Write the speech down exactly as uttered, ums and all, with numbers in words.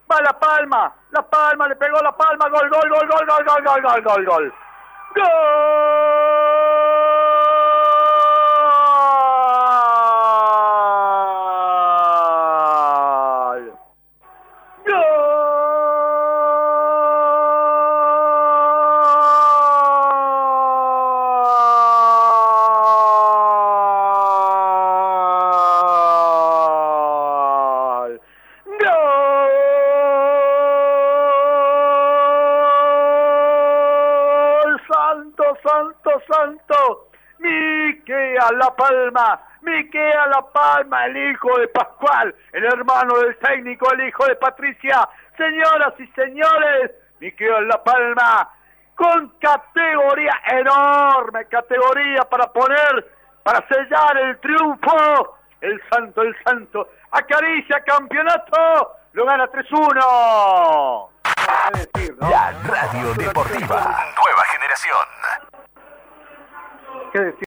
Va La Palma, La Palma, le pegó La Palma, gol, gol, gol, gol, gol, gol, gol, gol, gol, gol. ¡Gol! Santo, santo, Miquea La Palma, Miquea La Palma, el hijo de Pascual, el hermano del técnico, el hijo de Patricia. Señoras y señores, Miquea La Palma, con categoría, enorme categoría para poner, para sellar el triunfo. El santo, el santo, acaricia campeonato, lo gana tres uno. Decir, ¿no? La radio deportiva, nueva generación. ¿Qué decir?